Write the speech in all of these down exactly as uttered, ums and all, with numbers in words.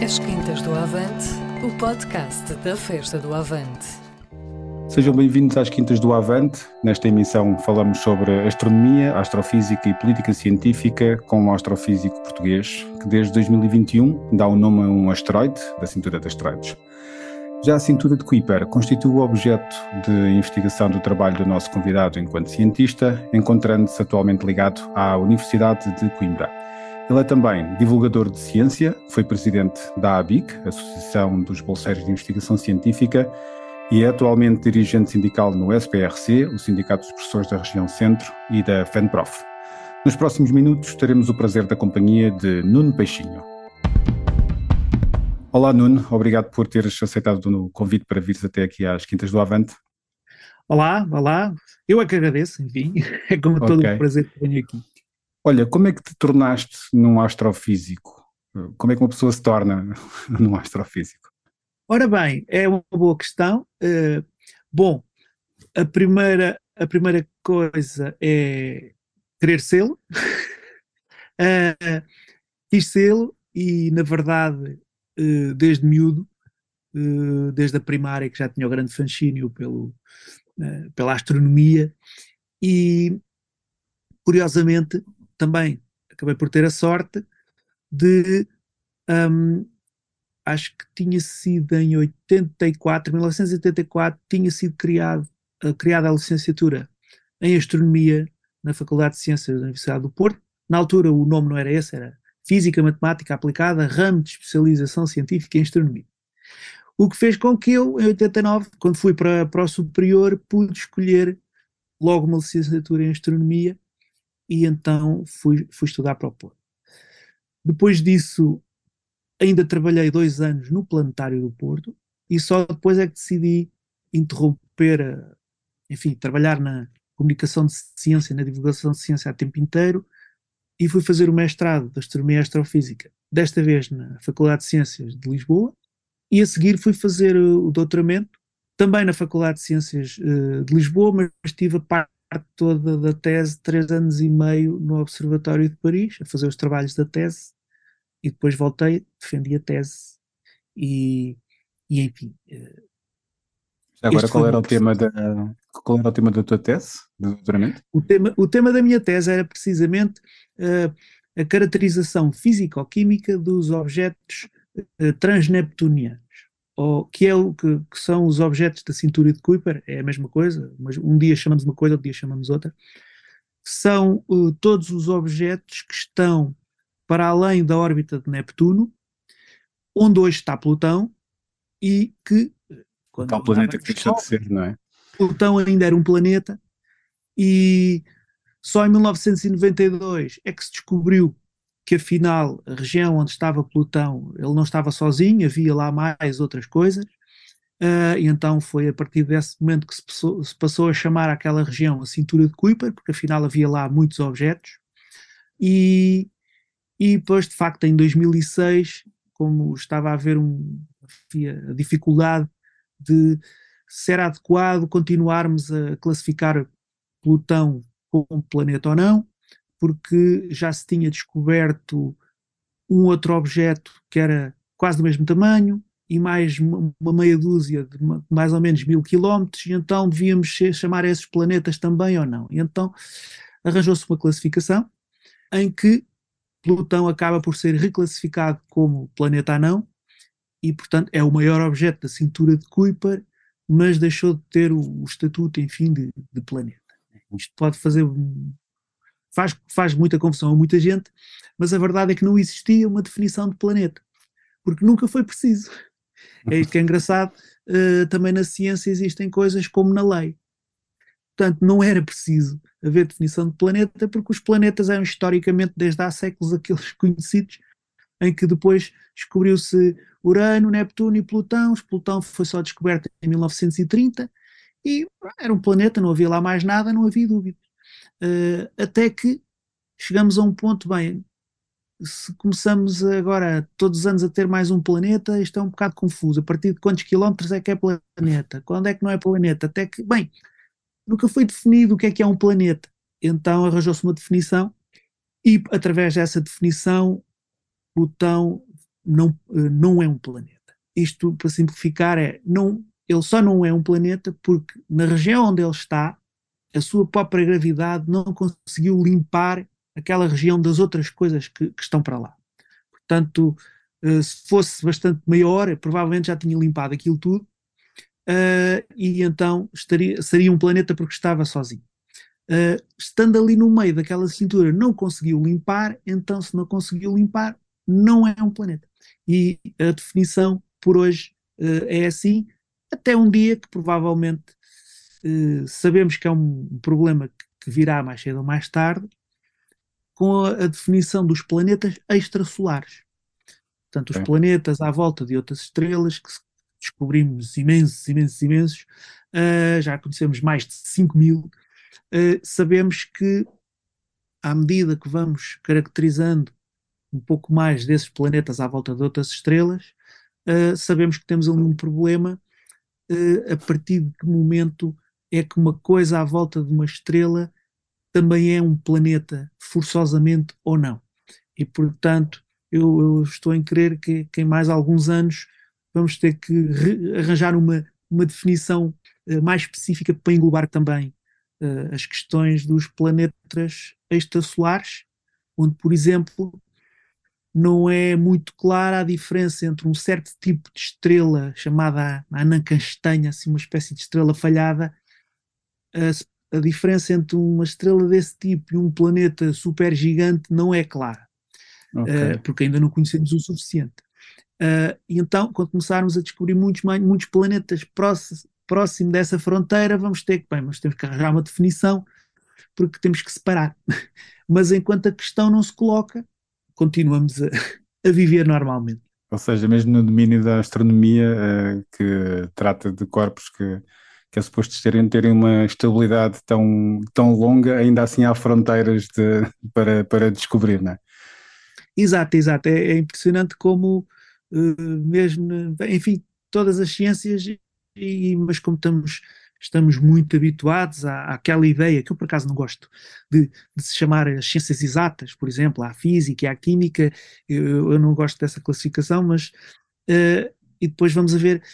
Às Quintas do Avante, o podcast da Festa do Avante. Sejam bem-vindos às Quintas do Avante. Nesta emissão falamos sobre astronomia, astrofísica e política científica com um astrofísico português que desde dois mil e vinte e um dá o nome a um asteroide da cintura de asteroides. Já a cintura de Kuiper constitui o objeto de investigação do trabalho do nosso convidado enquanto cientista, encontrando-se atualmente ligado à Universidade de Coimbra. Ele é também divulgador de ciência, foi presidente da A B I C, Associação dos Bolseiros de Investigação Científica, e é atualmente dirigente sindical no S P R C, o Sindicato dos Professores da Região Centro, e da FENPROF. Nos próximos minutos teremos o prazer da companhia de Nuno Peixinho. Olá Nuno, obrigado por teres aceitado o convite para vires até aqui às Quintas do Avante. Olá, olá, eu é que agradeço, enfim, é com todo okay. o prazer que venho aqui. Olha, como é que te tornaste num astrofísico? Como é que uma pessoa se torna num astrofísico? Ora bem, é uma boa questão. Uh, bom, a primeira, a primeira coisa é querer sê-lo. uh, quis sê-lo e, na verdade, uh, desde miúdo, uh, desde a primária, que já tinha o grande fascínio pelo, uh, pela astronomia e, curiosamente, também acabei por ter a sorte de, um, acho que tinha sido em oitenta e quatro, mil novecentos e oitenta e quatro, tinha sido criado, uh, criada a licenciatura em Astronomia na Faculdade de Ciências da Universidade do Porto. Na altura o nome não era esse, era Física Matemática Aplicada, ramo de especialização científica em Astronomia. O que fez com que eu, em oitenta e nove, quando fui para, para o superior, pude escolher logo uma licenciatura em Astronomia, e então fui, fui estudar para o Porto. Depois disso, ainda trabalhei dois anos no Planetário do Porto, e só depois é que decidi interromper, a, enfim, trabalhar na comunicação de ciência, na divulgação de ciência a tempo inteiro, e fui fazer o mestrado de Astronomia e Astrofísica, desta vez na Faculdade de Ciências de Lisboa, e a seguir fui fazer o doutoramento, também na Faculdade de Ciências uh, de Lisboa, mas tive a parte toda da tese, três anos e meio no Observatório de Paris, a fazer os trabalhos da tese, e depois voltei, defendi a tese, e, e enfim. Agora, qual era, o tema da, qual era o tema da tua tese, do doutoramento? O tema, o tema da minha tese era precisamente uh, a caracterização físico-química dos objetos uh, transneptunianos. Ou, que é o que, que são os objetos da cintura de Kuiper, é a mesma coisa, mas um dia chamamos uma coisa, outro dia chamamos outra, são uh, todos os objetos que estão para além da órbita de Neptuno, onde hoje está Plutão, e que... Quando o planeta que deixou de ser, não é? Plutão ainda era um planeta, e só em mil novecentos e noventa e dois é que se descobriu que afinal a região onde estava Plutão, ele não estava sozinho, havia lá mais outras coisas, uh, e então foi a partir desse momento que se passou, se passou a chamar aquela região a cintura de Kuiper, porque afinal havia lá muitos objetos, e, e depois de facto em dois mil e seis, como estava a haver um, a dificuldade de se era adequado continuarmos a classificar Plutão como planeta ou não, porque já se tinha descoberto um outro objeto que era quase do mesmo tamanho e mais uma meia dúzia de mais ou menos mil quilómetros, e então devíamos chamar esses planetas também ou não. E então arranjou-se uma classificação em que Plutão acaba por ser reclassificado como planeta anão e, portanto, é o maior objeto da cintura de Kuiper, mas deixou de ter o, o estatuto, enfim, de, de planeta. Isto pode fazer... Faz, faz muita confusão a muita gente, mas a verdade é que não existia uma definição de planeta, porque nunca foi preciso. É isto que é engraçado, uh, também na ciência existem coisas como na lei. Portanto, não era preciso haver definição de planeta, porque os planetas eram historicamente, desde há séculos, aqueles conhecidos, em que depois descobriu-se Urano, Neptuno e Plutão. Plutão foi só descoberto em mil novecentos e trinta, e era um planeta, não havia lá mais nada, não havia dúvida. Uh, até que chegamos a um ponto, bem, se começamos agora todos os anos a ter mais um planeta, isto é um bocado confuso, a partir de quantos quilómetros é que é planeta, quando é que não é planeta, até que, bem, nunca foi definido o que é que é um planeta, então arranjou-se uma definição, e através dessa definição Plutão não, não é um planeta. Isto, para simplificar, é, não, ele só não é um planeta porque na região onde ele está, a sua própria gravidade não conseguiu limpar aquela região das outras coisas que, que estão para lá. Portanto, se fosse bastante maior, provavelmente já tinha limpado aquilo tudo, uh, e então estaria, seria um planeta porque estava sozinho. Uh, estando ali no meio daquela cintura, não conseguiu limpar, então se não conseguiu limpar, não é um planeta. E a definição por hoje uh, é assim, até um dia que provavelmente uh, sabemos que é um problema que, que virá mais cedo ou mais tarde, com a, a definição dos planetas extrasolares. Portanto, os é. planetas à volta de outras estrelas, que descobrimos imensos, imensos, imensos, uh, já conhecemos mais de cinco mil, uh, sabemos que, à medida que vamos caracterizando um pouco mais desses planetas à volta de outras estrelas, uh, sabemos que temos ali um problema, uh, a partir de que momento é que uma coisa à volta de uma estrela também é um planeta, forçosamente ou não. E, portanto, eu, eu estou em crer que, que em mais alguns anos vamos ter que re- arranjar uma, uma definição uh, mais específica para englobar também uh, as questões dos planetas extrasolares, onde, por exemplo, não é muito clara a diferença entre um certo tipo de estrela chamada a anã castanha, assim, uma espécie de estrela falhada. A, a diferença entre uma estrela desse tipo e um planeta supergigante não é clara. Okay. Uh, porque ainda não conhecemos o suficiente. Uh, e então, quando começarmos a descobrir muitos, muitos planetas próximos, próximo dessa fronteira, vamos ter que, bem, mas temos que arranjar uma definição, porque temos que separar. Mas enquanto a questão não se coloca, continuamos a, a viver normalmente. Ou seja, mesmo no domínio da astronomia, uh, que trata de corpos que, que é suposto terem, terem uma estabilidade tão, tão longa, ainda assim há fronteiras de, para, para descobrir, não é? Exato, exato. É, é impressionante como, uh, mesmo, enfim, todas as ciências, e, mas como estamos, estamos muito habituados à, àquela ideia, que eu por acaso não gosto, de, de se chamar as ciências exatas, por exemplo, à física e à química, eu, eu não gosto dessa classificação, mas, uh, e depois vamos a ver,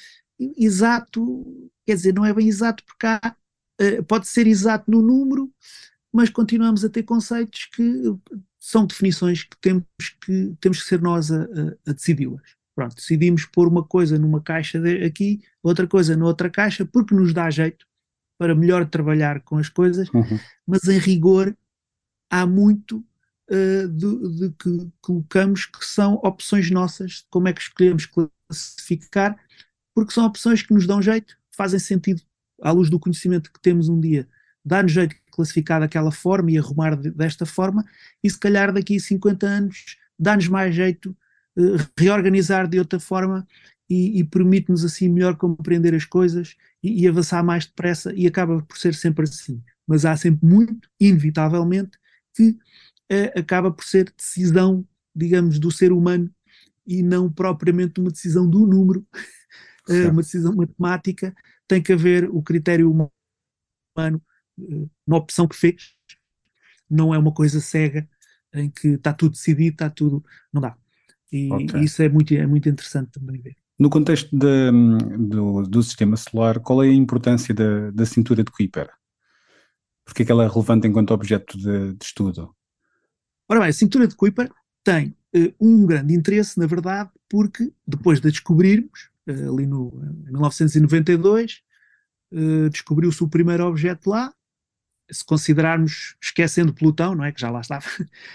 exato, quer dizer, não é bem exato, porque há, uh, pode ser exato no número, mas continuamos a ter conceitos que são definições que temos que, temos que ser nós a, a, a decidi-las. Pronto, decidimos pôr uma coisa numa caixa de, aqui, outra coisa noutra caixa, porque nos dá jeito para melhor trabalhar com as coisas, uhum. Mas em rigor há muito uh, de, de que colocamos que são opções nossas, de como é que escolhemos classificar, porque são opções que nos dão jeito, fazem sentido à luz do conhecimento que temos um dia, dá-nos jeito de classificar daquela forma e arrumar de, desta forma, e se calhar daqui a cinquenta anos dá-nos mais jeito uh, reorganizar de outra forma e, e permite-nos assim melhor compreender as coisas e, e avançar mais depressa, e acaba por ser sempre assim. Mas há sempre muito, inevitavelmente, que uh, acaba por ser decisão, digamos, do ser humano e não propriamente uma decisão do número, uh, uma decisão matemática. Tem que haver o critério humano, uma opção que fez, não é uma coisa cega em que está tudo decidido, está tudo, não dá. E okay. Isso é muito, é muito interessante também ver. No contexto de, do, do sistema solar, qual é a importância da, da cintura de Kuiper? Porque é que ela é relevante enquanto objeto de, de estudo? Ora bem, a cintura de Kuiper tem uh, um grande interesse, na verdade, porque depois de a descobrirmos, uh, ali no, em mil novecentos e noventa e dois, uh, descobriu-se o primeiro objeto lá, se considerarmos, esquecendo Plutão, não é, que já lá estava,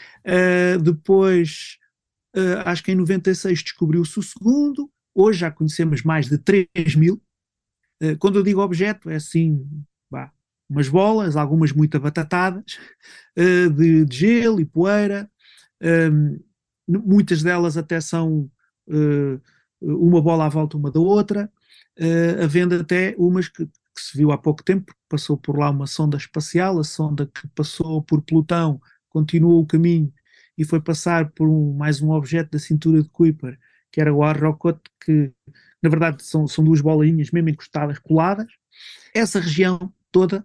uh, depois, uh, acho que em noventa e seis descobriu-se o segundo, hoje já conhecemos mais de três mil, uh, quando eu digo objeto, é assim, bah, umas bolas, algumas muito abatatadas, uh, de, de gelo e poeira, um, muitas delas até são uh, uma bola à volta uma da outra, uh, havendo até umas que que se viu há pouco tempo, passou por lá uma sonda espacial, a sonda que passou por Plutão continuou o caminho e foi passar por um, mais um objeto da cintura de Kuiper, que era o Arrokoth, que na verdade são, são duas bolinhas mesmo encostadas, coladas. Essa região toda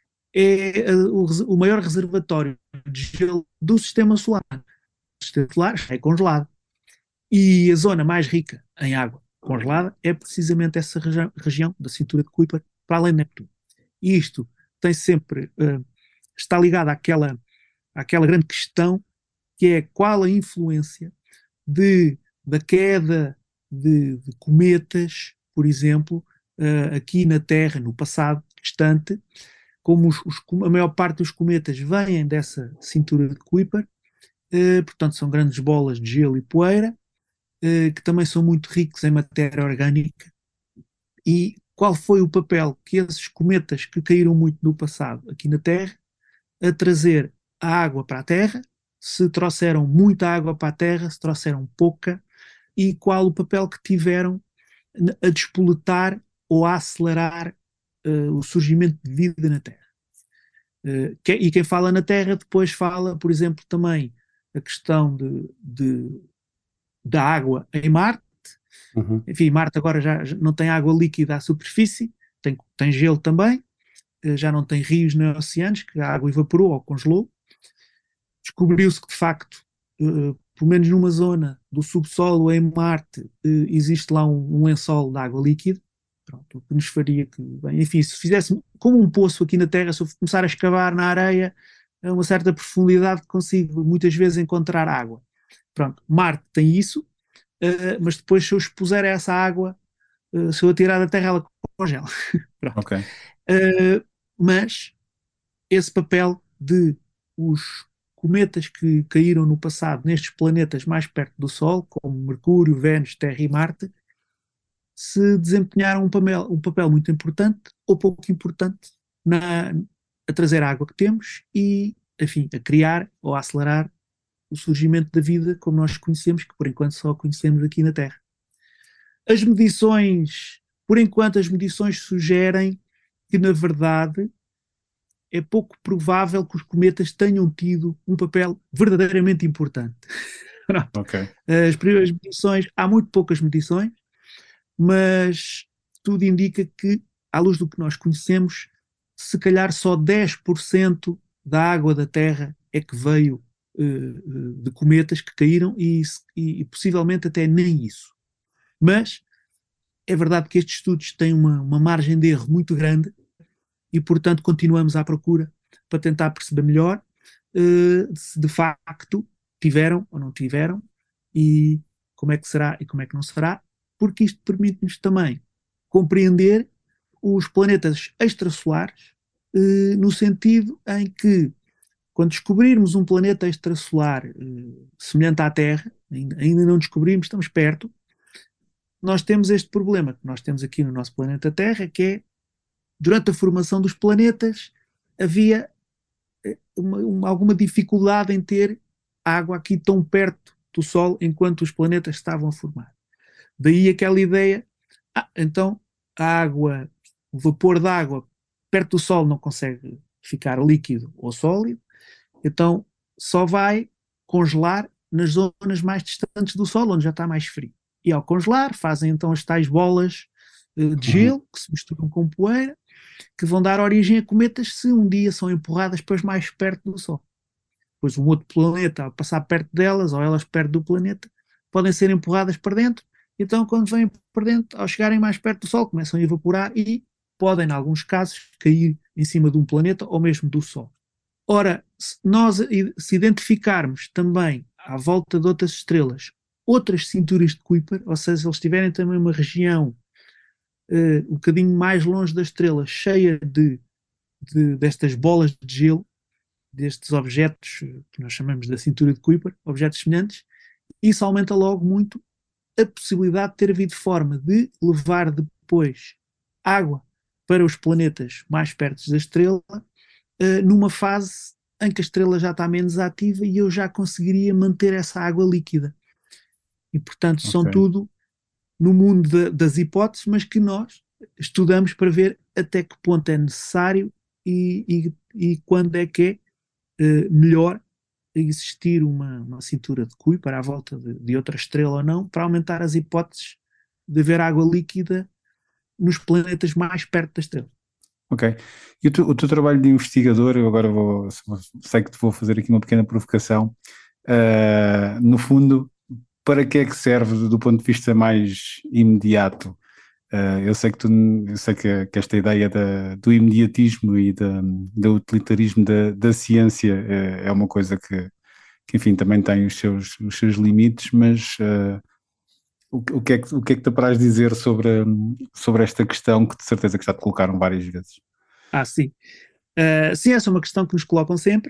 é o, o maior reservatório de gelo do sistema solar. O sistema solar é congelado. E a zona mais rica em água congelada é precisamente essa região, região da cintura de Kuiper, para além de Neptuno. E isto tem sempre, uh, está ligado àquela, àquela grande questão que é qual a influência de, da queda de, de cometas, por exemplo, uh, aqui na Terra, no passado distante, como os, os, a maior parte dos cometas vêm dessa cintura de Kuiper, uh, portanto são grandes bolas de gelo e poeira, uh, que também são muito ricos em matéria orgânica. E qual foi o papel que esses cometas que caíram muito no passado aqui na Terra, a trazer a água para a Terra, se trouxeram muita água para a Terra, se trouxeram pouca, e qual o papel que tiveram a despoletar ou a acelerar uh, o surgimento de vida na Terra. Uh, que, e quem fala na Terra depois fala, por exemplo, também a questão de, de, da água em Marte. Uhum. Enfim, Marte agora já, já não tem água líquida à superfície, tem, tem gelo também, uh, já não tem rios nem oceanos, que a água evaporou ou congelou. Descobriu-se que, de facto, uh, pelo menos numa zona do subsolo em Marte, uh, existe lá um, um lençol de água líquida. Pronto, o que nos faria que, bem, enfim, se fizesse como um poço aqui na Terra, se eu começar a escavar na areia a uma certa profundidade, consigo muitas vezes encontrar água. Pronto, Marte tem isso, uh, mas depois se eu expuser essa água, uh, se eu a tirar da Terra, ela congela. Pronto. Okay. Uh, mas esse papel de os cometas que caíram no passado nestes planetas mais perto do Sol, como Mercúrio, Vênus, Terra e Marte, se desempenharam um papel, um papel muito importante ou pouco importante na, a trazer a água que temos e, enfim, a criar ou a acelerar o surgimento da vida como nós conhecemos, que por enquanto só conhecemos aqui na Terra. As medições, por enquanto as medições sugerem que, na verdade, é pouco provável que os cometas tenham tido um papel verdadeiramente importante. Okay. As primeiras medições, há muito poucas medições, mas tudo indica que, à luz do que nós conhecemos, se calhar só dez por cento da água da Terra é que veio uh, de cometas que caíram e, e, e possivelmente até nem isso. Mas é verdade que estes estudos têm uma, uma margem de erro muito grande e, portanto, continuamos à procura para tentar perceber melhor uh, se de facto tiveram ou não tiveram e como é que será e como é que não será, porque isto permite-nos também compreender os planetas extrasolares uh, no sentido em que, quando descobrirmos um planeta extrasolar uh, semelhante à Terra, ainda, ainda não descobrimos, estamos perto, nós temos este problema que nós temos aqui no nosso planeta Terra, que é, durante a formação dos planetas, havia uma, uma, alguma dificuldade em ter água aqui tão perto do Sol enquanto os planetas estavam a formar. Daí aquela ideia, ah, então a água, o vapor da água perto do Sol não consegue ficar líquido ou sólido, então só vai congelar nas zonas mais distantes do Sol, onde já está mais frio. E ao congelar, fazem então as tais bolas uh, de gelo, uhum. que se misturam com poeira, que vão dar origem a cometas se um dia são empurradas para mais perto do Sol. Depois um outro planeta, ao passar perto delas, ou elas perto do planeta, podem ser empurradas para dentro. Então, quando vêm para dentro, ao chegarem mais perto do Sol, começam a evaporar e podem, em alguns casos, cair em cima de um planeta ou mesmo do Sol. Ora, se nós se identificarmos também, à volta de outras estrelas, outras cinturas de Kuiper, ou seja, se eles tiverem também uma região uh, um bocadinho mais longe da estrela, cheia de, de, destas bolas de gelo, destes objetos que nós chamamos da cintura de Kuiper, objetos semelhantes, isso aumenta logo muito a possibilidade de ter havido forma de levar depois água para os planetas mais perto da estrela, uh, numa fase em que a estrela já está menos ativa e eu já conseguiria manter essa água líquida. E, portanto, são okay. tudo no mundo de, das hipóteses, mas que nós estudamos para ver até que ponto é necessário e, e, e quando é que é uh, melhor existir uma, uma cintura de Kuiper à volta de, de outra estrela ou não, para aumentar as hipóteses de haver água líquida nos planetas mais perto da estrela. Ok. E o teu, o teu trabalho de investigador, eu agora vou, sei que te vou fazer aqui uma pequena provocação, uh, no fundo para que é que serve do ponto de vista mais imediato? Uh, eu sei que, tu, eu sei que, que esta ideia da, do imediatismo e da, do utilitarismo da, da ciência é, é uma coisa que, que, enfim, também tem os seus, os seus limites, mas uh, o, o, que é que, o que é que te apraz dizer sobre, sobre esta questão que de certeza que já te colocaram várias vezes? Ah, sim. Uh, sim, essa é uma questão que nos colocam sempre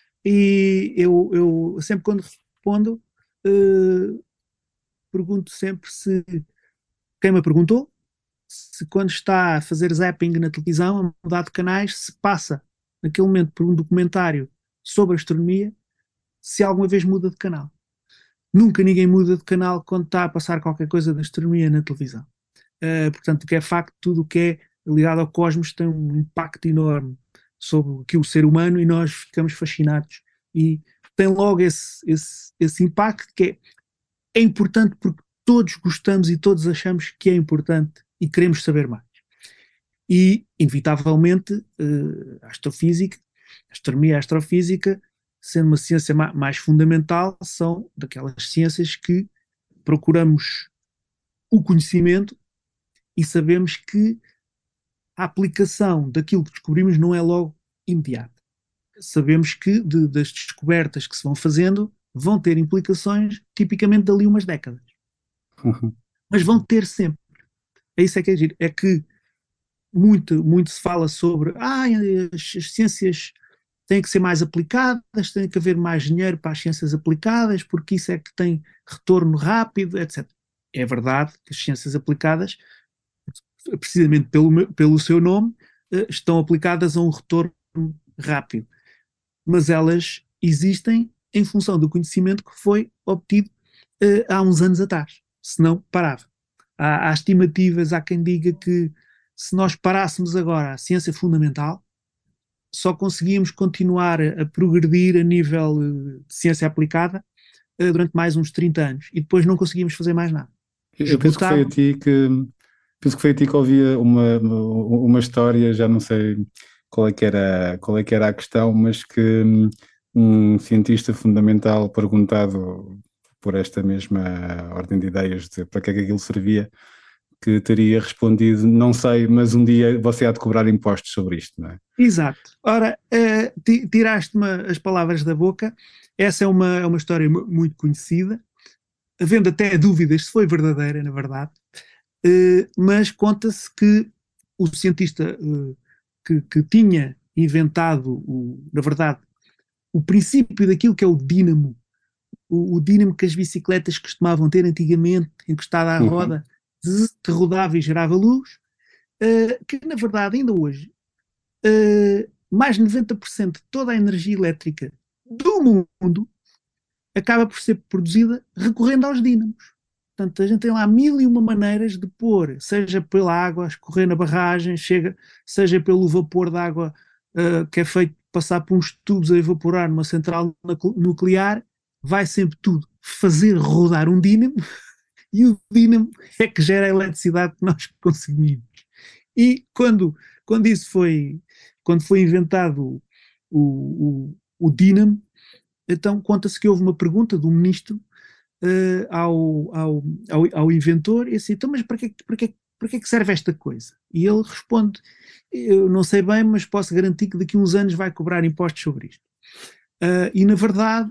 e eu, eu sempre quando respondo uh, pergunto sempre se quem me perguntou, se quando está a fazer zapping na televisão, a mudar de canais, se passa naquele momento por um documentário sobre astronomia, se alguma vez muda de canal. Nunca ninguém muda de canal quando está a passar qualquer coisa de astronomia na televisão. Uh, portanto, o que é facto, tudo o que é ligado ao cosmos tem um impacto enorme sobre que o ser humano e nós ficamos fascinados e tem logo esse, esse, esse impacto que é, é importante porque todos gostamos e todos achamos que é importante e queremos saber mais. E, inevitavelmente, uh, a astrofísica, a astronomia e a astrofísica, sendo uma ciência ma- mais fundamental, são daquelas ciências que procuramos o conhecimento e sabemos que a aplicação daquilo que descobrimos não é logo imediata. Sabemos que de, das descobertas que se vão fazendo vão ter implicações tipicamente dali umas décadas. Uhum. Mas vão ter sempre. É isso é que é giro. É que muito, muito se fala sobre ah, as, as ciências têm que ser mais aplicadas, tem que haver mais dinheiro para as ciências aplicadas, porque isso é que tem retorno rápido, etcétera. É verdade que as ciências aplicadas, precisamente pelo, pelo seu nome, estão aplicadas a um retorno rápido. Mas elas existem em função do conhecimento que foi obtido uh, há uns anos atrás. Senão, parava. Há, há estimativas, há quem diga que se nós parássemos agora a ciência fundamental, só conseguíamos continuar a, a progredir a nível uh, de ciência aplicada uh, durante mais uns trinta anos. E depois não conseguíamos fazer mais nada. Eu penso que foi a ti que penso que foi a ti que ouvia uma, uma história, já não sei qual é que era, qual é que era a questão, mas que um cientista fundamental perguntado por esta mesma ordem de ideias de para que é que aquilo servia, que teria respondido, não sei, mas um dia você há de cobrar impostos sobre isto, não é? Exato. Ora, uh, tiraste-me as palavras da boca, essa é uma, é uma história muito conhecida, havendo até dúvidas se foi verdadeira, na verdade, uh, mas conta-se que o cientista uh, que, que tinha inventado, o, na verdade, o princípio daquilo que é o dínamo, o, o dínamo que as bicicletas costumavam ter antigamente, encostado à roda, uhum. que rodava e gerava luz, uh, que na verdade ainda hoje, uh, mais de noventa por cento de toda a energia elétrica do mundo acaba por ser produzida recorrendo aos dínamos. Portanto, a gente tem lá mil e uma maneiras de pôr, seja pela água a escorrer na barragem, chega, seja pelo vapor de água uh, que é feito passar por uns tubos a evaporar numa central nuclear, vai sempre tudo fazer rodar um dínamo e o dínamo é que gera a eletricidade que nós consumimos. E quando, quando isso foi, quando foi inventado o, o, o dínamo, então conta-se que houve uma pergunta do ministro Uh, ao, ao, ao, ao inventor e assim, então mas para que, para, que, para que serve esta coisa? E ele responde, eu não sei bem, mas posso garantir que daqui a uns anos vai cobrar impostos sobre isto. Uh, e na verdade,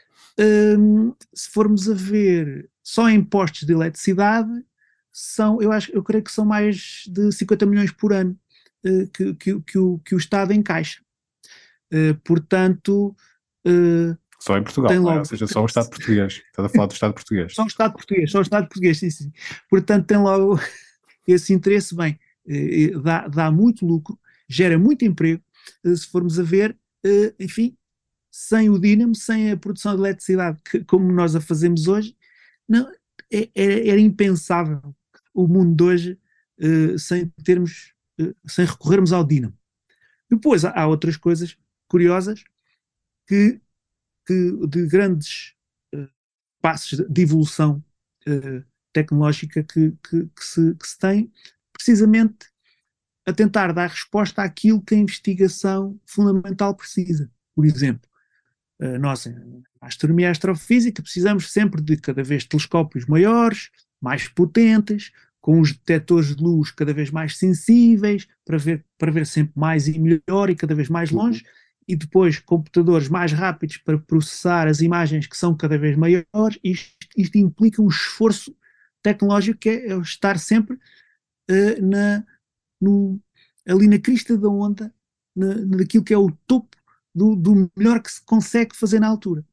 um, se formos a ver só impostos de eletricidade, são, eu, acho, eu creio que são mais de cinquenta milhões por ano uh, que, que, que, o, que o Estado encaixa. Uh, portanto... Uh, Só em Portugal, logo, é? Ou seja, só o Estado português. Estás a falar do Estado português. Só o Estado português, só o Estado português, sim, sim. Portanto, tem logo esse interesse, bem, dá, dá muito lucro, gera muito emprego, se formos a ver, enfim, sem o dínamo, sem a produção de eletricidade que, como nós a fazemos hoje, não, era, era impensável o mundo de hoje sem termos, sem recorrermos ao dínamo. Depois há, há outras coisas curiosas que Que, de grandes uh, passos de evolução uh, tecnológica que, que, que, se, que se tem, precisamente a tentar dar resposta àquilo que a investigação fundamental precisa. Por exemplo, uh, nós, em a astronomia e a astrofísica, precisamos sempre de cada vez telescópios maiores, mais potentes, com os detectores de luz cada vez mais sensíveis, para ver, para ver sempre mais e melhor e cada vez mais longe, e depois computadores mais rápidos para processar as imagens que são cada vez maiores. Isto, isto implica um esforço tecnológico que é, é estar sempre uh, na, no, ali na crista da onda, na, naquilo que é o topo do, do melhor que se consegue fazer na altura.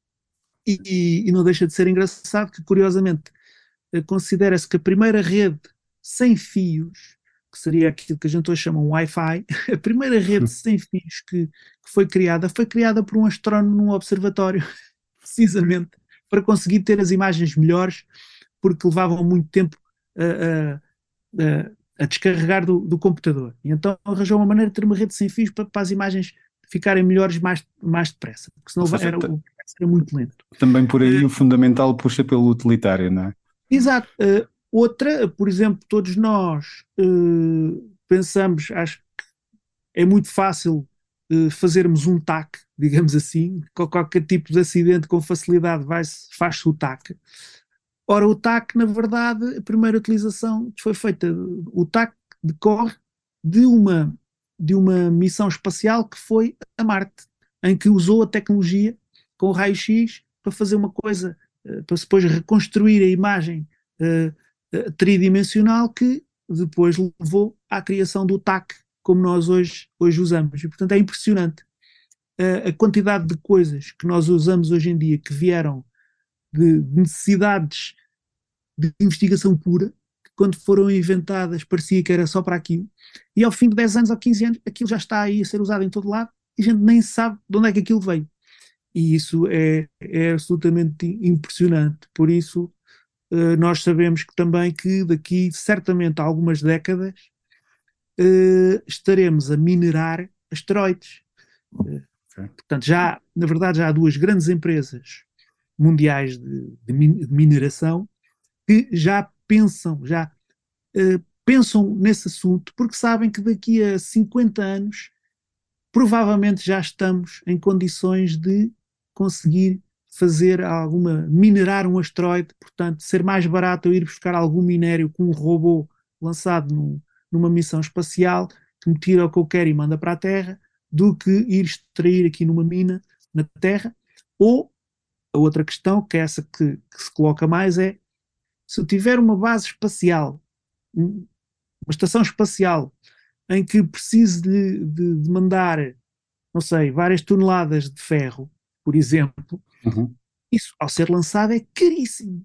E, e, e não deixa de ser engraçado que, curiosamente, uh, considera-se que a primeira rede sem fios, que seria aquilo que a gente hoje chama um Wi-Fi, a primeira rede sem fios que, que foi criada, foi criada por um astrónomo num observatório, precisamente, para conseguir ter as imagens melhores, porque levavam muito tempo a, a, a descarregar do, do computador. E então arranjou uma maneira de ter uma rede sem fios para, para as imagens ficarem melhores mais, mais depressa, porque senão seja, era, o processo era muito lento. Também por aí uh, o fundamental puxa pelo utilitário, não é? Exato. Uh, outra, por exemplo, todos nós uh, pensamos, acho que é muito fácil uh, fazermos um T A C, digamos assim, com qualquer tipo de acidente com facilidade faz-se o T A C. Ora, o T A C, na verdade, a primeira utilização foi feita, o T A C decorre de uma, de uma missão espacial que foi a Marte, em que usou a tecnologia com o raio-x para fazer uma coisa, para depois reconstruir a imagem uh, uh, tridimensional que depois levou à criação do T A C, como nós hoje, hoje usamos. E, portanto, é impressionante uh, a quantidade de coisas que nós usamos hoje em dia que vieram de necessidades de investigação pura, que quando foram inventadas parecia que era só para aquilo, e ao fim de dez anos ou quinze anos aquilo já está aí a ser usado em todo lado e a gente nem sabe de onde é que aquilo veio. E isso é, é absolutamente impressionante. Por isso uh, nós sabemos que também que daqui certamente a algumas décadas uh, estaremos a minerar asteroides. Uh, okay. Portanto, já, na verdade, já há duas grandes empresas mundiais de, de, min, de mineração que já pensam, já uh, pensam nesse assunto, porque sabem que daqui a cinquenta anos provavelmente já estamos em condições de conseguir fazer alguma, minerar um asteroide, portanto, ser mais barato eu ir buscar algum minério com um robô lançado num, numa missão espacial que me tira o que eu quero e manda para a Terra, do que ir extrair aqui numa mina na Terra. Ou a outra questão, que é essa que, que se coloca mais, é se eu tiver uma base espacial, uma estação espacial em que preciso de, de, de mandar, não sei, várias toneladas de ferro, por exemplo, uhum. Isso ao ser lançado é caríssimo,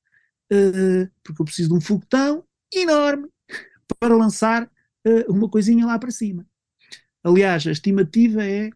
uh, porque eu preciso de um foguetão enorme para lançar uh, uma coisinha lá para cima. Aliás, a estimativa é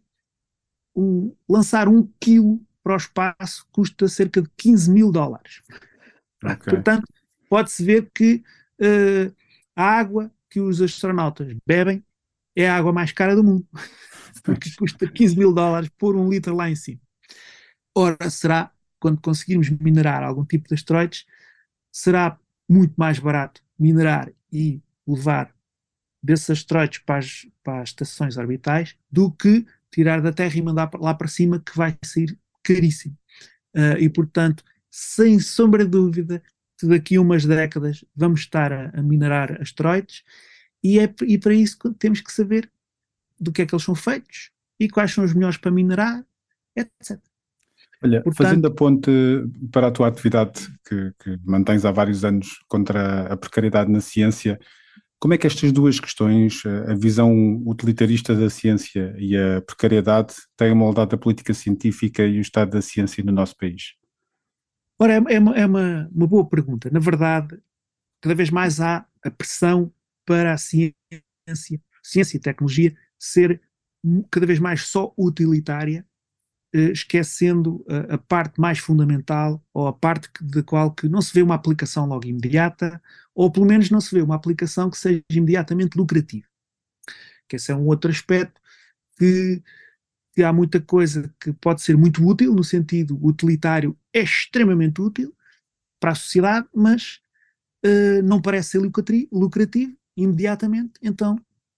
um, lançar um quilo para o espaço custa cerca de quinze mil dólares. Okay. Portanto, pode-se ver que uh, a água que os astronautas bebem é a água mais cara do mundo, porque custa quinze mil dólares por um litro lá em cima. Ora, será, quando conseguirmos minerar algum tipo de asteroides, será muito mais barato minerar e levar desses asteroides para as, para as estações orbitais do que tirar da Terra e mandar lá para cima, que vai sair caríssimo. Uh, e, portanto, sem sombra de dúvida, daqui a umas décadas vamos estar a, a minerar asteroides e, é, e para isso temos que saber do que é que eles são feitos e quais são os melhores para minerar, etcétera. Olha, portanto, fazendo a ponte para a tua atividade que, que mantens há vários anos contra a precariedade na ciência, como é que estas duas questões, a visão utilitarista da ciência e a precariedade, têm moldado a política científica e o estado da ciência no nosso país? Ora, é, é, uma, é uma, uma boa pergunta. Na verdade, cada vez mais há a pressão para a ciência, ciência e tecnologia ser cada vez mais só utilitária, eh, esquecendo a, a parte mais fundamental, ou a parte que, da qual que não se vê uma aplicação logo imediata, ou pelo menos não se vê uma aplicação que seja imediatamente lucrativa. Que esse é um outro aspecto que, que há muita coisa que pode ser muito útil, no sentido utilitário é extremamente útil para a sociedade, mas uh, não parece ser lucrativo, lucrativo imediatamente, então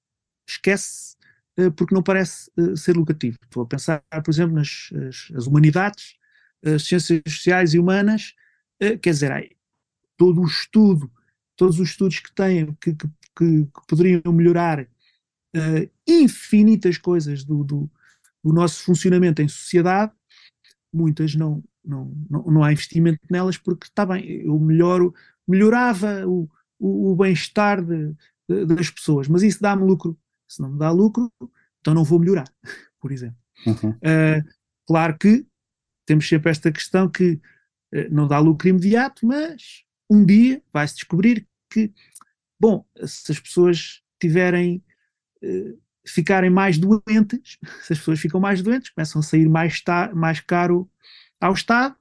esquece uh, porque não parece uh, ser lucrativo. Estou a pensar, por exemplo, nas as, as humanidades, as ciências sociais e humanas, uh, quer dizer, aí, todo o estudo, todos os estudos que têm, que, que, que, que poderiam melhorar uh, infinitas coisas do, do, do nosso funcionamento em sociedade, muitas não, não, não, não há investimento nelas, porque está bem, eu melhoro, melhorava o, o, o bem-estar de, de, das pessoas, mas isso dá-me lucro. Se não me dá lucro, então não vou melhorar, por exemplo. Uhum. Uh, claro que temos sempre esta questão que uh, não dá lucro imediato, mas um dia vai-se descobrir que, bom, se as pessoas tiverem, uh, ficarem mais doentes, se as pessoas ficam mais doentes, começam a sair mais, ta- mais caro ao Estado,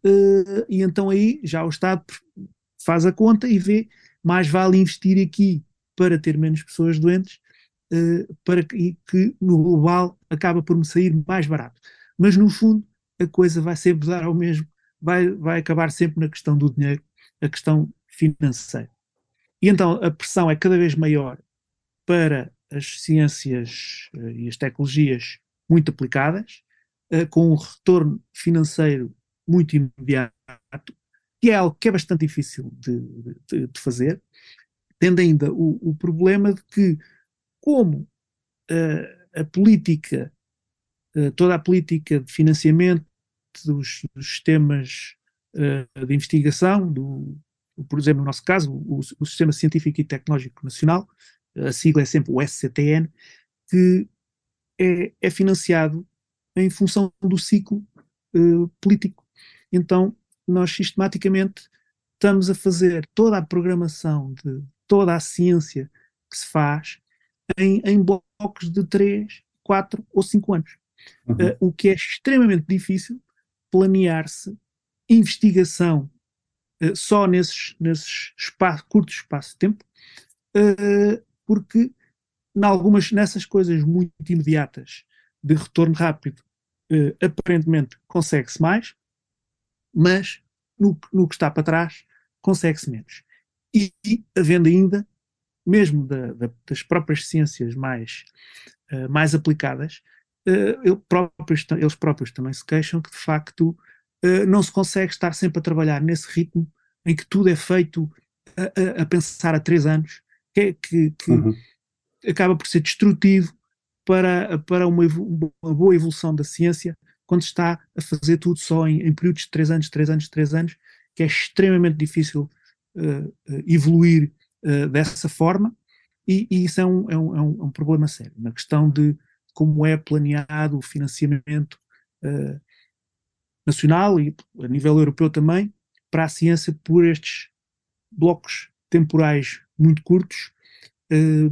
uh, e então aí já o Estado faz a conta e vê, mais vale investir aqui para ter menos pessoas doentes, uh, para que, e que no global acaba por me sair mais barato. Mas no fundo a coisa vai sempre dar ao mesmo, vai, vai acabar sempre na questão do dinheiro, a questão financeira. E então a pressão é cada vez maior para as ciências uh, e as tecnologias muito aplicadas, uh, com um retorno financeiro muito imediato, que é algo que é bastante difícil de, de, de fazer, tendo ainda o, o problema de que, como uh, a política, uh, toda a política de financiamento dos, dos sistemas uh, de investigação, do, por exemplo, no nosso caso, o, o Sistema Científico e Tecnológico Nacional, a sigla é sempre o S C T N, que é, é financiado em função do ciclo uh, político. Então, nós sistematicamente estamos a fazer toda a programação de toda a ciência que se faz em, em blocos de três, quatro ou cinco anos. Uhum. Uh, o que é extremamente difícil planear-se investigação uh, só nesses, nesses espaço, curtos espaços de tempo, uh, porque em algumas, nessas coisas muito imediatas de retorno rápido, uh, aparentemente consegue-se mais, mas no, no que está para trás consegue-se menos. E, e havendo ainda, mesmo da, da, das próprias ciências mais, uh, mais aplicadas, uh, eles, próprios, eles próprios também se queixam que de facto uh, não se consegue estar sempre a trabalhar nesse ritmo em que tudo é feito a, a, a pensar a três anos, que, que, que uhum. acaba por ser destrutivo para, para uma, uma boa evolução da ciência, quando se está a fazer tudo só em, em períodos de três anos, três anos, três anos, que é extremamente difícil uh, uh, evoluir uh, dessa forma, e, e isso é um, é, um, é um problema sério, na questão de como é planeado o financiamento uh, nacional e a nível europeu também, para a ciência por estes blocos temporais muito curtos. Uh,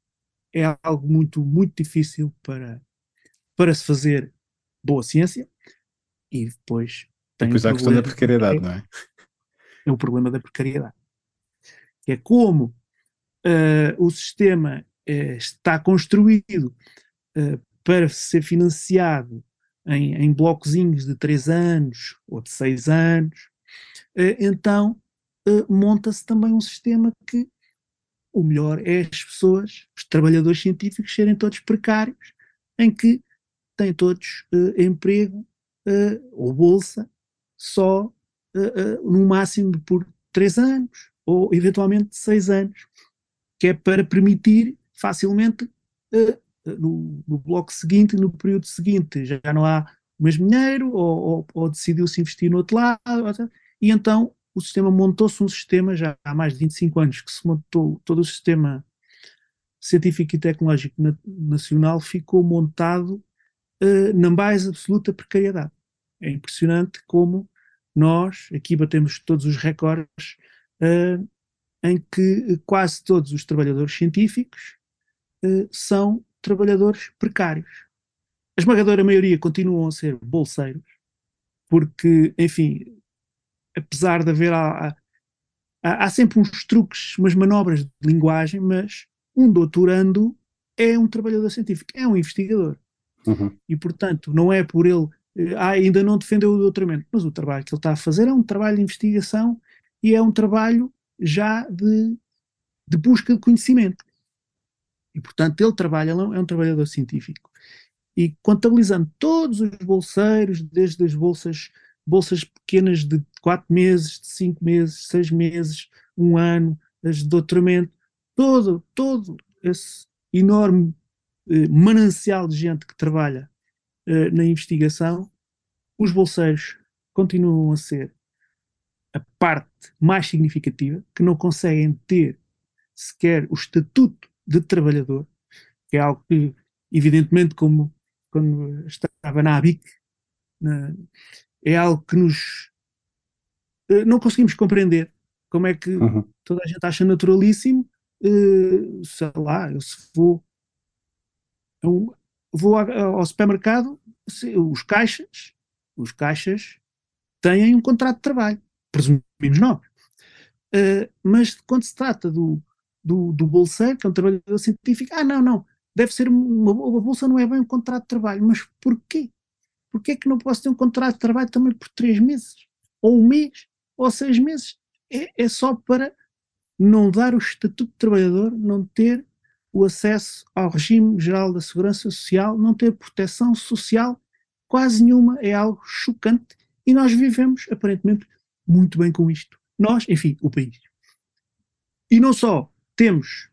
é algo muito, muito difícil para, para se fazer boa ciência, e depois tem depois há a questão da precariedade, é, não é? É o problema da precariedade. Que é como uh, o sistema uh, está construído uh, para ser financiado em, em blocozinhos de três anos ou de seis anos, uh, então uh, monta-se também um sistema que o melhor é as pessoas, os trabalhadores científicos, serem todos precários, em que têm todos uh, emprego uh, ou bolsa só uh, uh, no máximo por três anos ou eventualmente seis anos, que é para permitir facilmente uh, no, no bloco seguinte, no período seguinte, já não há o mesmo dinheiro ou, ou, ou decidiu-se investir no outro lado, e então o sistema montou-se um sistema, já há mais de vinte e cinco anos que se montou, todo o sistema científico e tecnológico na, nacional ficou montado uh, na mais absoluta precariedade. É impressionante como nós aqui batemos todos os recordes uh, em que quase todos os trabalhadores científicos uh, são trabalhadores precários. A esmagadora maioria continuam a ser bolseiros, porque, enfim, apesar de haver há, há, há sempre uns truques, umas manobras de linguagem, mas um doutorando é um trabalhador científico, é um investigador. Uhum. E, portanto, não é por ele, ah, ainda não defendeu o doutoramento, mas o trabalho que ele está a fazer é um trabalho de investigação e é um trabalho já de, de busca de conhecimento. E, portanto, ele trabalha, é um trabalhador científico. E contabilizando todos os bolseiros, desde as bolsas bolsas pequenas de quatro meses, de cinco meses, seis meses, um ano, as de doutoramento, todo, todo esse enorme eh, manancial de gente que trabalha eh, na investigação, os bolseiros continuam a ser a parte mais significativa, que não conseguem ter sequer o estatuto de trabalhador, que é algo que, evidentemente, como quando estava na A B I C, na, é algo que nos uh, não conseguimos compreender. Como é que uhum. toda a gente acha naturalíssimo, uh, sei lá, eu se vou, eu vou ao supermercado, se, os caixas, os caixas têm um contrato de trabalho, presumimos nós. Uh, mas quando se trata do, do, do bolseiro, que é um trabalhador científico, ah, não, não, deve ser uma, uma bolsa, não é bem um contrato de trabalho. Mas porquê? Porquê é que não posso ter um contrato de trabalho também por três meses? Ou um mês? Ou seis meses? É, é só para não dar o estatuto de trabalhador, não ter o acesso ao regime geral da segurança social, não ter proteção social quase nenhuma. É algo chocante e nós vivemos, aparentemente, muito bem com isto. Nós, enfim, o país. E não só temos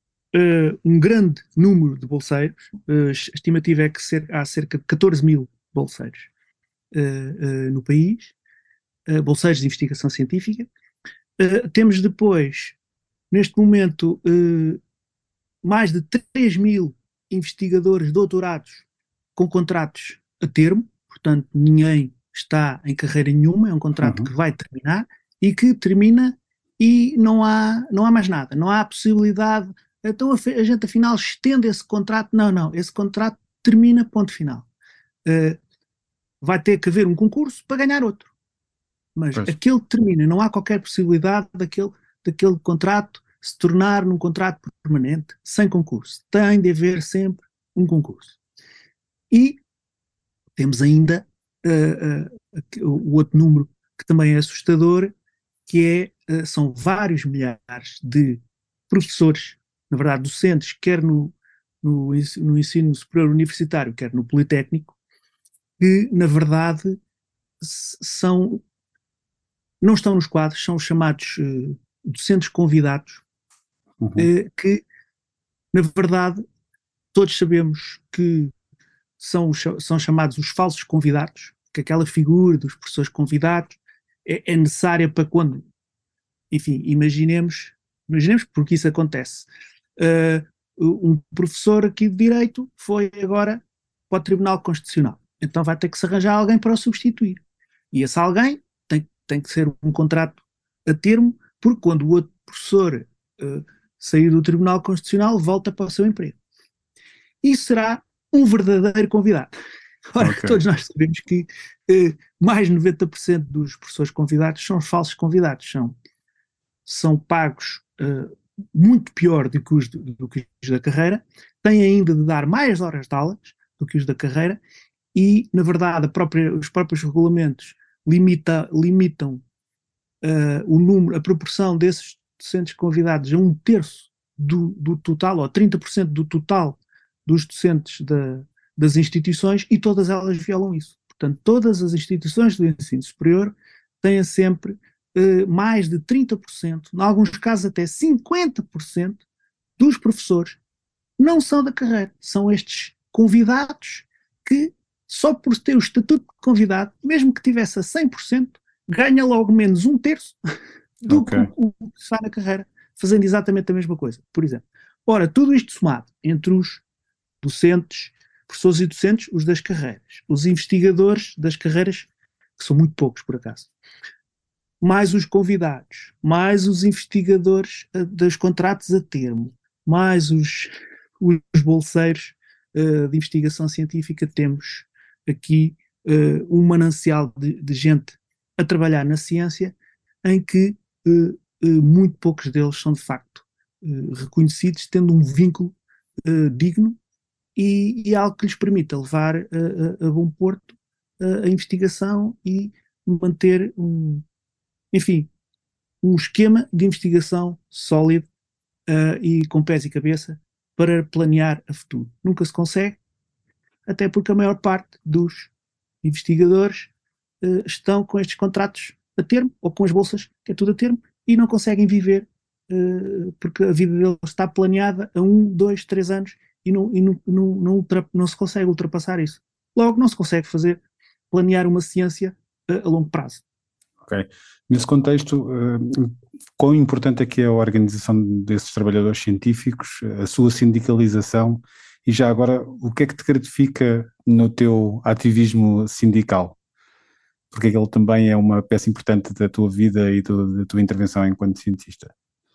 uh, um grande número de bolseiros, uh, a estimativa é que cer- há cerca de catorze mil bolseiros uh, uh, no país, uh, bolseiros de investigação científica. Uh, temos depois, neste momento, uh, mais de três mil investigadores doutorados com contratos a termo, portanto ninguém está em carreira nenhuma, é um contrato uhum. que vai terminar e que termina e não há, não há mais nada, não há possibilidade, então a, a gente afinal estende esse contrato, não, não, esse contrato termina, ponto final. Uh, vai ter que haver um concurso para ganhar outro, mas pois. Aquele termina, não há qualquer possibilidade daquele, daquele contrato se tornar num contrato permanente, sem concurso, tem de haver sempre um concurso. E temos ainda uh, uh, o outro número que também é assustador, que é, uh, são vários milhares de professores, na verdade docentes, quer no, no, no ensino superior universitário, quer no Politécnico, que na verdade são, não estão nos quadros, são os chamados uh, docentes convidados, uhum. uh, que na verdade todos sabemos que são, são chamados os falsos convidados, que aquela figura dos professores convidados é, é necessária para quando, enfim, imaginemos, imaginemos porque isso acontece. Uh, um professor aqui de Direito foi agora para o Tribunal Constitucional, então vai ter que se arranjar alguém para o substituir. E esse alguém tem, tem que ser um contrato a termo, porque quando o outro professor uh, sair do Tribunal Constitucional, volta para o seu emprego. E será um verdadeiro convidado. Ora, okay. Todos nós sabemos que uh, mais de noventa por cento dos professores convidados são falsos convidados, são, são pagos uh, muito pior do que, os, do que os da carreira, têm ainda de dar mais horas de aulas do que os da carreira e, na verdade, a própria, os próprios regulamentos limita, limitam uh, o número, a proporção desses docentes convidados a um terço do, do total, ou trinta por cento do total dos docentes da, das instituições, e todas elas violam isso. Portanto, todas as instituições do ensino superior têm sempre eh, mais de trinta por cento, em alguns casos até cinquenta por cento dos professores não são da carreira, são estes convidados que, só por ter o estatuto de convidado, mesmo que tivesse a cem por cento, ganha logo menos um terço do okay. que o que está na carreira, fazendo exatamente a mesma coisa, por exemplo. Ora, tudo isto somado entre os docentes, professores e docentes, os das carreiras, os investigadores das carreiras, que são muito poucos por acaso, mais os convidados, mais os investigadores uh, dos contratos a termo, mais os, os bolseiros uh, de investigação científica, temos aqui uh, um manancial de, de gente a trabalhar na ciência, em que uh, uh, muito poucos deles são de facto uh, reconhecidos, tendo um vínculo uh, digno E, e algo que lhes permita levar a, a, a bom porto a, a investigação e manter um, enfim, um esquema de investigação sólido uh, e com pés e cabeça para planear a futuro. Nunca se consegue, até porque a maior parte dos investigadores uh, estão com estes contratos a termo, ou com as bolsas, que é tudo a termo, e não conseguem viver, uh, porque a vida deles está planeada a um, dois, três anos e não, e não, não, não, ultra, não se consegue ultrapassar isso. Logo, não se consegue fazer, planear uma ciência uh, a longo prazo. Ok. Nesse contexto, uh, quão importante é que é a organização desses trabalhadores científicos, a sua sindicalização, e já agora, o que é que te gratifica no teu ativismo sindical? Porque ele também é uma peça importante da tua vida e do, da tua intervenção enquanto cientista.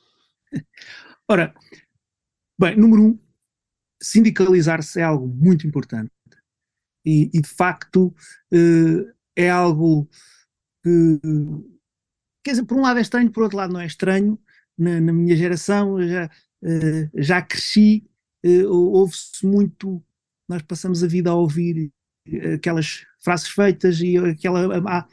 Ora, bem, número um, sindicalizar-se é algo muito importante e, e de facto uh, é algo que, quer dizer, por um lado é estranho, por outro lado não é estranho. Na, na minha geração eu já, uh, já cresci, uh, ouve-se muito, nós passamos a vida a ouvir aquelas frases feitas e aquela, ah,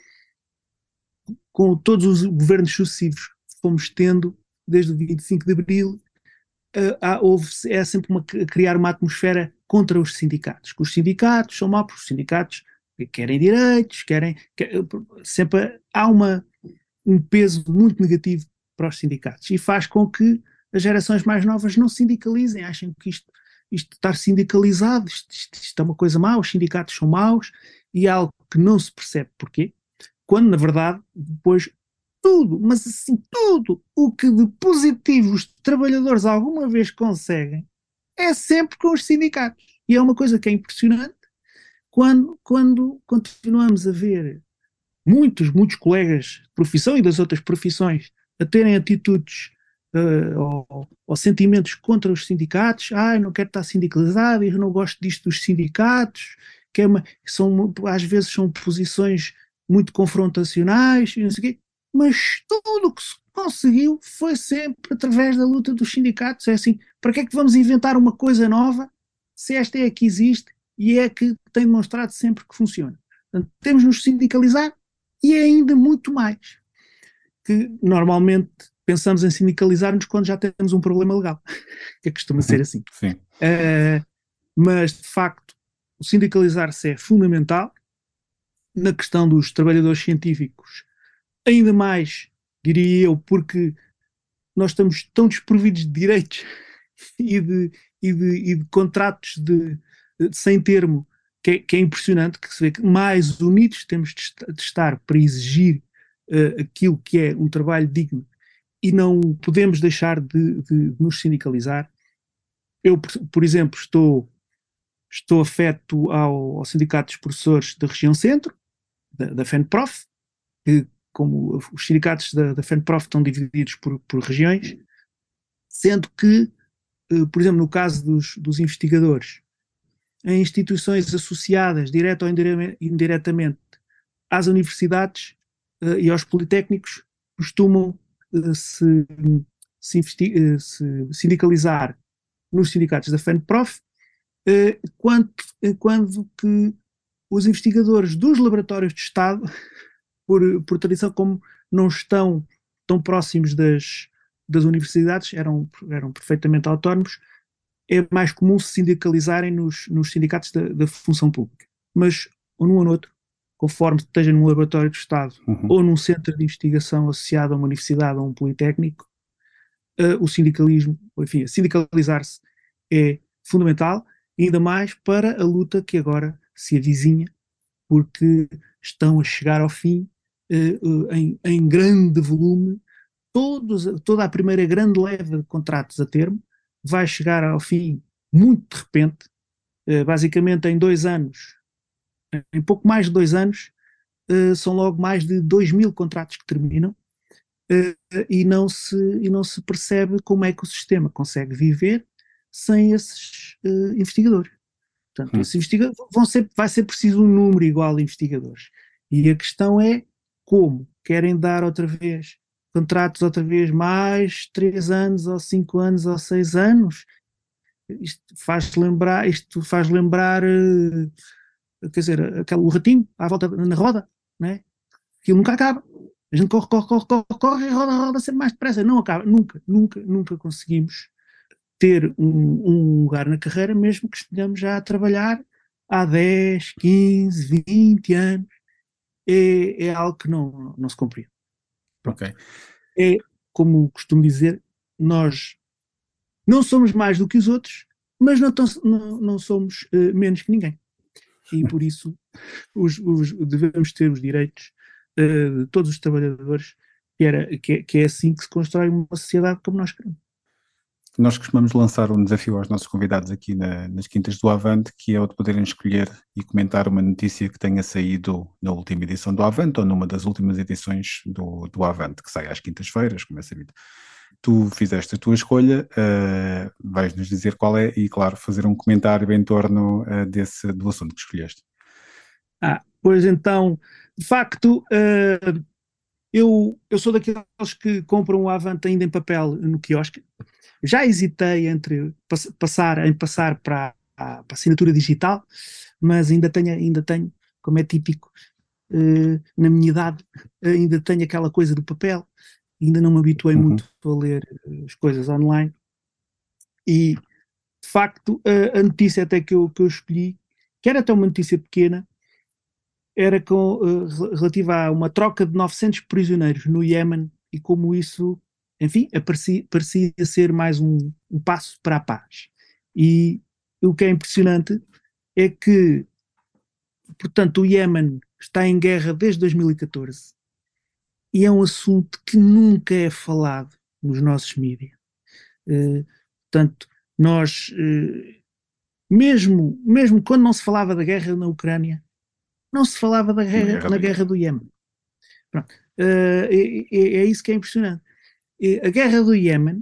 com todos os governos sucessivos que fomos tendo desde o vinte e cinco de Abril, uh, há, houve, é sempre uma, criar uma atmosfera contra os sindicatos, que os sindicatos são maus, porque os sindicatos querem direitos, querem, quer, sempre há uma, um peso muito negativo para os sindicatos e faz com que as gerações mais novas não sindicalizem, achem que isto, isto estar sindicalizado, isto, isto, isto é uma coisa má, os sindicatos são maus e é algo que não se percebe porquê, quando na verdade depois tudo, mas assim tudo o que de positivo os trabalhadores alguma vez conseguem é sempre com os sindicatos e é uma coisa que é impressionante quando, quando continuamos a ver muitos, muitos colegas de profissão e das outras profissões a terem atitudes uh, ou, ou sentimentos contra os sindicatos. Ah, eu não quero estar sindicalizado, eu não gosto disto dos sindicatos, que é uma, são, às vezes são posições muito confrontacionais e não sei o quê, mas tudo o que se conseguiu foi sempre através da luta dos sindicatos. É assim, para que é que vamos inventar uma coisa nova se esta é a que existe e é a que tem demonstrado sempre que funciona? Portanto, temos de nos sindicalizar e ainda muito mais, que normalmente pensamos em sindicalizar-nos quando já temos um problema legal, que costuma ser assim. Sim. Uh, mas, de facto, o sindicalizar-se é fundamental na questão dos trabalhadores científicos, ainda mais, diria eu, porque nós estamos tão desprovidos de direitos e de, e de, e de contratos de, de sem termo, que é, que é impressionante, que se vê que mais unidos temos de, de estar para exigir uh, aquilo que é um trabalho digno e não podemos deixar de, de, de nos sindicalizar. Eu, por, por exemplo, estou, estou afeto ao, ao Sindicato dos Professores da Região Centro, da, da FENPROF, que como os sindicatos da, da FENPROF estão divididos por, por regiões, sendo que, uh, por exemplo, no caso dos, dos investigadores, em instituições associadas, direta ou indiretamente, às universidades uh, e aos politécnicos, costumam uh, se, se, uh, se sindicalizar nos sindicatos da FENPROF, uh, quando, uh, quando que os investigadores dos laboratórios de Estado, por, por tradição, como não estão tão próximos das, das universidades, eram, eram perfeitamente autónomos, é mais comum se sindicalizarem nos, nos sindicatos da, da função pública. Mas, ou num ou no outro, conforme esteja num laboratório de Estado uhum. ou num centro de investigação associado a uma universidade ou a um politécnico, uh, o sindicalismo, enfim, sindicalizar-se é fundamental, ainda mais para a luta que agora se avizinha, porque estão a chegar ao fim uh, uh, em, em grande volume, todos, toda a primeira grande leva de contratos a termo, vai chegar ao fim muito de repente, uh, basicamente em dois anos, em pouco mais de dois anos, uh, são logo mais de dois mil contratos que terminam, uh, e, não se, e não se percebe como é que o sistema consegue viver sem esses uh, investigadores. Portanto, hum. esses investigadores vão ser, vai ser preciso um número igual de investigadores. E a questão é como querem dar outra vez contratos outra vez mais três anos ou cinco anos ou seis anos. Isto faz lembrar, isto faz lembrar, uh, quer dizer, aquele, o ratinho à volta na roda, né? Aquilo nunca acaba. A gente corre, corre, corre, corre, corre e roda, roda sempre mais depressa. Não acaba, nunca, nunca, nunca conseguimos ter um, um lugar na carreira, mesmo que estejamos já a trabalhar há dez, quinze, vinte anos. é, é algo que não, não se compreende. Ok. É, como costumo dizer, nós não somos mais do que os outros, mas não, tão, não, não somos uh, menos que ninguém. E por isso os, os, devemos ter os direitos uh, de todos os trabalhadores, que, era, que, é, que é assim que se constrói uma sociedade como nós queremos. Nós costumamos lançar um desafio aos nossos convidados aqui na, nas Quintas do Avante, que é o de poderem escolher e comentar uma notícia que tenha saído na última edição do Avante ou numa das últimas edições do, do Avante, que sai às quintas-feiras, como é sabido. Tu fizeste a tua escolha, uh, vais-nos dizer qual é e, claro, fazer um comentário em torno uh, desse, do assunto que escolheste. Ah, pois então, de facto, uh, eu, eu sou daqueles que compram o Avante ainda em papel no quiosque. Já hesitei entre passar, em passar para a, para a assinatura digital, mas ainda tenho, ainda tenho, como é típico, uh, na minha idade, ainda tenho aquela coisa do papel, ainda não me habituei uhum. muito a ler as coisas online. E, de facto, a, a notícia até que eu, que eu escolhi, que era até uma notícia pequena, era com, uh, relativa a uma troca de novecentos prisioneiros no Iémen e como isso, enfim, parecia, parecia ser mais um, um passo para a paz. E o que é impressionante é que, portanto, o Iémen está em guerra desde dois mil e catorze e é um assunto que nunca é falado nos nossos mídias. Uh, portanto, nós, uh, mesmo, mesmo quando não se falava da guerra na Ucrânia, não se falava da guerra, guerra na do guerra do Iémen. Pronto. Uh, é, é, é isso que é impressionante. É, a guerra do Iémen,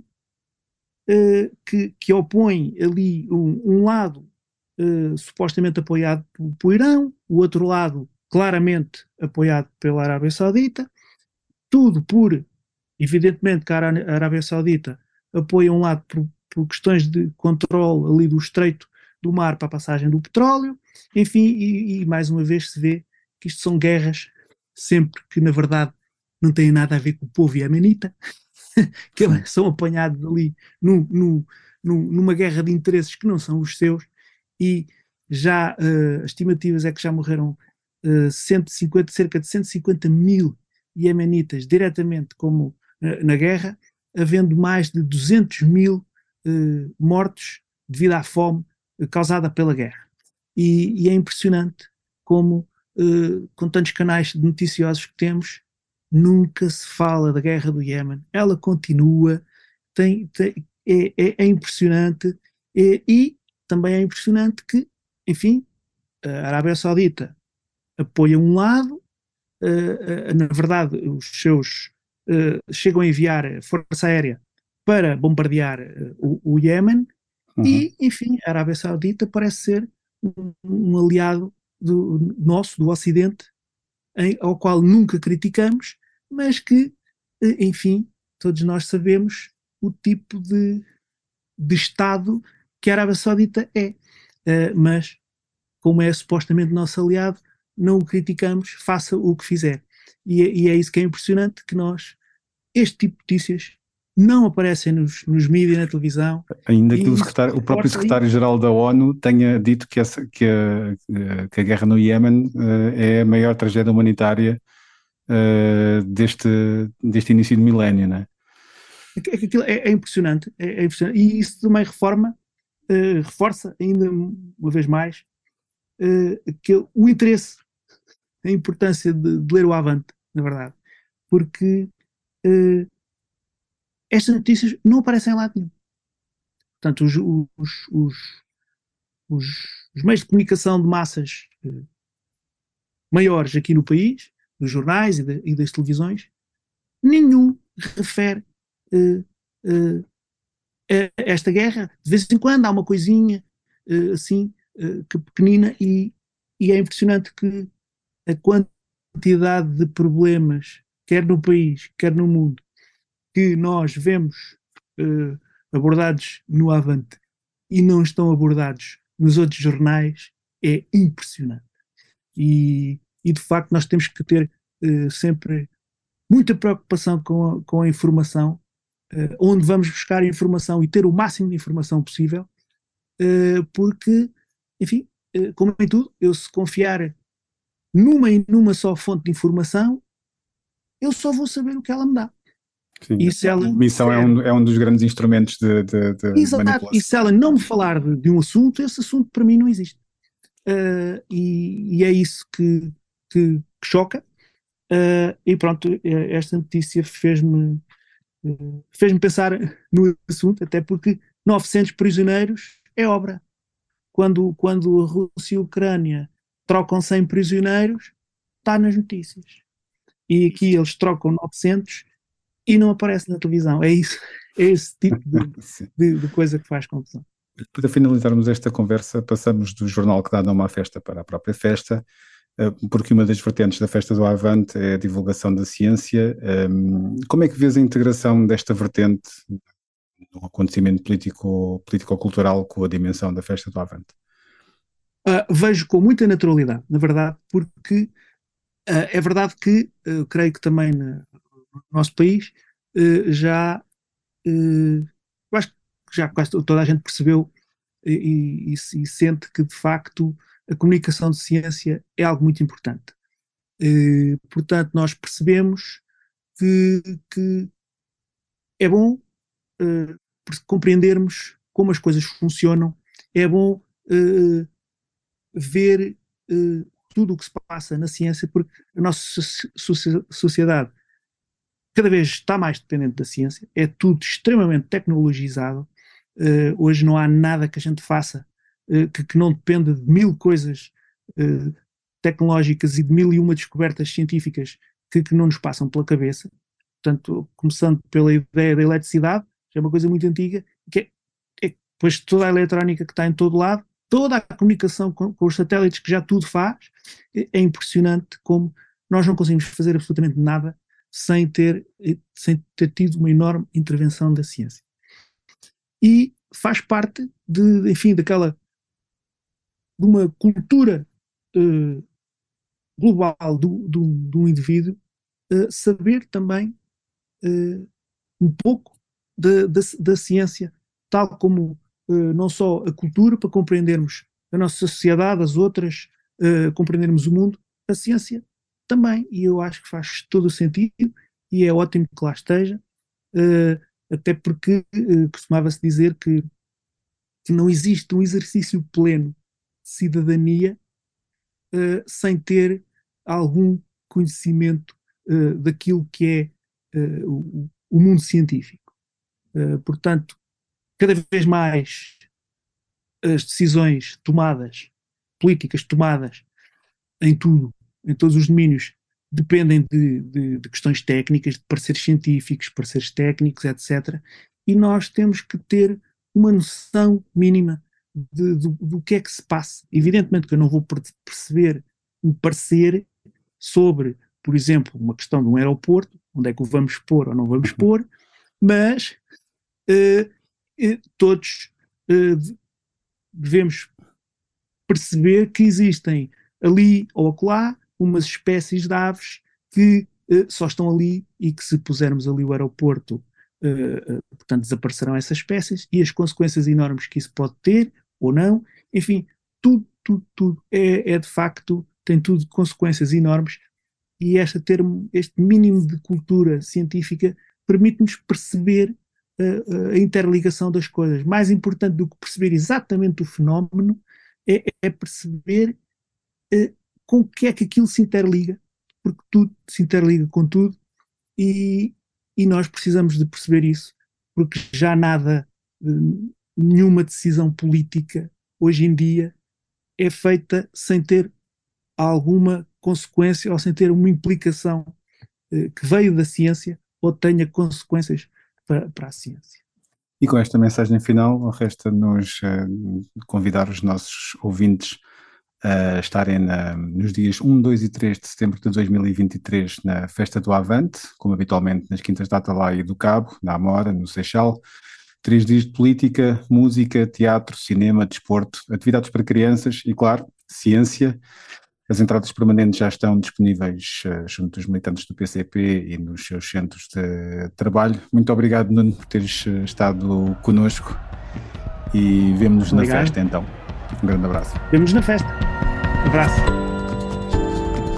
uh, que, que opõe ali um, um lado uh, supostamente apoiado pelo, pelo Irão, o outro lado claramente apoiado pela Arábia Saudita, tudo por, evidentemente, que a Arábia Saudita apoia um lado por, por questões de controle ali do estreito do mar para a passagem do petróleo, enfim, e, e mais uma vez se vê que isto são guerras sempre que na verdade não têm nada a ver com o povo iemenita, que são apanhados ali num, num, num, numa guerra de interesses que não são os seus, e já uh, as estimativas é que já morreram uh, cento e cinquenta, cerca de cento e cinquenta mil iemenitas diretamente como uh, na guerra, havendo mais de duzentos mil uh, mortos devido à fome causada pela guerra. E, e é impressionante como, uh, com tantos canais noticiosos que temos, nunca se fala da guerra do Iémen. Ela continua, tem, tem, é, é, é impressionante, é, e também é impressionante que, enfim, a Arábia Saudita apoia um lado, uh, uh, na verdade, os seus uh, chegam a enviar força aérea para bombardear uh, o, o Iémen. Uhum. E, enfim, a Arábia Saudita parece ser um, um aliado do, nosso, do Ocidente, em, ao qual nunca criticamos, mas que, enfim, todos nós sabemos o tipo de, de Estado que a Arábia Saudita é. Uh, mas, como é supostamente nosso aliado, não o criticamos, faça o que fizer. E, e é isso que é impressionante, que nós, este tipo de notícias, não aparecem nos, nos mídias, na televisão. Ainda que o, secretário, o próprio secretário-geral da ONU tenha dito que, essa, que, a, que a guerra no Iémen uh, é a maior tragédia humanitária uh, deste, deste início de milénio, não é? É, é, é, impressionante, é, é impressionante, e isso também reforma, uh, reforça ainda uma vez mais uh, que o interesse, a importância de, de ler o Avante, na verdade, porque uh, estas notícias não aparecem lá nenhum. Portanto, os, os, os, os, os meios de comunicação de massas eh, maiores aqui no país, dos jornais e, de, e das televisões, nenhum refere eh, eh, a esta guerra. De vez em quando há uma coisinha eh, assim, eh, que pequenina, e, e é impressionante que a quantidade de problemas, quer no país, quer no mundo, que nós vemos uh, abordados no Avante e não estão abordados nos outros jornais, é impressionante. E, e de facto nós temos que ter uh, sempre muita preocupação com a, com a informação, uh, onde vamos buscar informação e ter o máximo de informação possível, uh, porque, enfim, uh, como em tudo, eu se confiar numa e numa só fonte de informação, eu só vou saber o que ela me dá. Sim, e se ela a missão é um, é um dos grandes instrumentos de, de, de Exato. manipulação. E se ela não me falar de, de um assunto, esse assunto para mim não existe. Uh, e, e é isso que, que, que choca. Uh, e pronto, esta notícia fez-me uh, fez-me pensar no assunto, até porque novecentos prisioneiros é obra. Quando, quando a Rússia e a Ucrânia trocam cem prisioneiros, está nas notícias. E aqui eles trocam novecentos e não aparece na televisão. É isso, é esse tipo de, de, de coisa que faz confusão. Para finalizarmos esta conversa, passamos do jornal que dá nome à festa para a própria festa, porque uma das vertentes da Festa do Avante é a divulgação da ciência. Como é que vês a integração desta vertente no acontecimento político, político-cultural com a dimensão da Festa do Avante? Uh, vejo com muita naturalidade, na verdade, porque uh, é verdade que, uh, creio que também na, no nosso país, uh, já, uh, eu acho que já quase toda a gente percebeu e, e, e sente que, de facto, a comunicação de ciência é algo muito importante. Uh, portanto, nós percebemos que, que é bom uh, compreendermos como as coisas funcionam, é bom uh, ver uh, tudo o que se passa na ciência, porque a nossa so- sociedade cada vez está mais dependente da ciência, é tudo extremamente tecnologizado. Uh, hoje não há nada que a gente faça uh, que, que não dependa de mil coisas uh, tecnológicas e de mil e uma descobertas científicas que, que não nos passam pela cabeça. Portanto, começando pela ideia da eletricidade, que é uma coisa muito antiga, que é, é depois toda a eletrónica que está em todo lado, toda a comunicação com, com os satélites que já tudo faz. É, é impressionante como nós não conseguimos fazer absolutamente nada sem ter, sem ter tido uma enorme intervenção da ciência. E faz parte de, enfim, daquela, de uma cultura uh, global do, do, do indivíduo, uh, saber também uh, um pouco da, da, da ciência, tal como uh, não só a cultura, para compreendermos a nossa sociedade, as outras, uh, compreendermos o mundo, a ciência também, e eu acho que faz todo o sentido, e é ótimo que lá esteja, uh, até porque uh, costumava-se dizer que, que não existe um exercício pleno de cidadania uh, sem ter algum conhecimento uh, daquilo que é uh, o, o mundo científico. Uh, portanto, cada vez mais as decisões tomadas, políticas tomadas em tudo, em todos os domínios, dependem de, de, de questões técnicas, de pareceres científicos, pareceres técnicos, etcétera. E nós temos que ter uma noção mínima de, de, do que é que se passa. Evidentemente que eu não vou perceber um parecer sobre, por exemplo, uma questão de um aeroporto, onde é que o vamos pôr ou não vamos pôr, mas uh, uh, todos uh, devemos perceber que existem ali ou acolá umas espécies de aves que uh, só estão ali e que, se pusermos ali o aeroporto, uh, uh, portanto, desaparecerão essas espécies, e as consequências enormes que isso pode ter ou não, enfim, tudo, tudo, tudo é, é de facto, tem tudo consequências enormes, e esta termo, este mínimo de cultura científica permite-nos perceber uh, a interligação das coisas. Mais importante do que perceber exatamente o fenómeno é, é perceber uh, com o que é que aquilo se interliga, porque tudo se interliga com tudo, e, e nós precisamos de perceber isso, porque já nada, nenhuma decisão política hoje em dia é feita sem ter alguma consequência ou sem ter uma implicação eh, que veio da ciência ou tenha consequências para, para a ciência. E com esta mensagem final, resta-nos uh, convidar os nossos ouvintes a estarem na, nos dias um, dois e três de setembro de dois mil e vinte e três na Festa do Avante, como habitualmente nas quintas da Atalaia e do Cabo, na Amora, no Seixal. Três dias de política, música, teatro, cinema, desporto, atividades para crianças e, claro, ciência. As entradas permanentes já estão disponíveis uh, junto dos militantes do P C P e nos seus centros de trabalho. Muito obrigado, Nuno, por teres estado connosco, e vemo-nos na festa então. Um grande abraço. Vemo-nos na festa. Um abraço.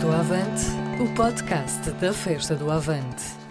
do Avante, o podcast da Festa do Avante.